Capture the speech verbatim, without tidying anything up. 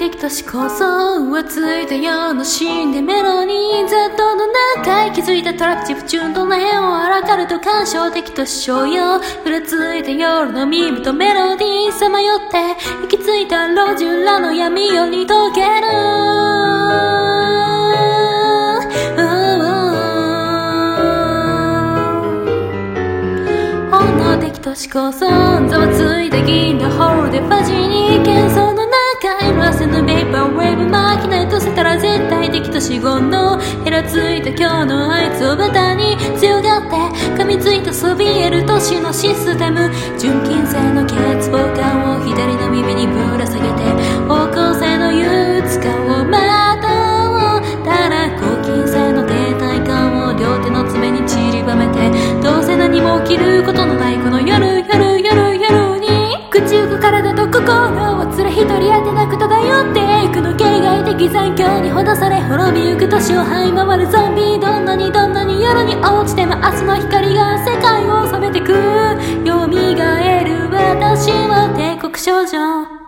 的都市構想はついたようなシーンでメロディー Z の中へ気づいたトラックチップチューンとネオンあらかると感傷的と商用ふらついた夜のミムとメロディーさまよって行き着いた路地裏の闇夜に溶ける本能的都市構想ざわついた銀河ホールでファジーに喧騒の中色あせぬベイパーウェーブ巻きないとせたら絶対的と死言のへらついた今日のあいつをバタに強がって噛みついたそびえる都市のシステム純金製の欠乏感を左の耳にぶら下げて方向性の憂鬱感をまとうたら抗菌性の停滞感を両手の爪に散りばめてどうせ何も起きることのないこの夜夜夜夜に口ゆく体と心をつら一人当てなく漂っていくの形骸的残響にほだされ滅びゆく都市を這い回るゾンビどんなにどんなに夜に落ちても明日の光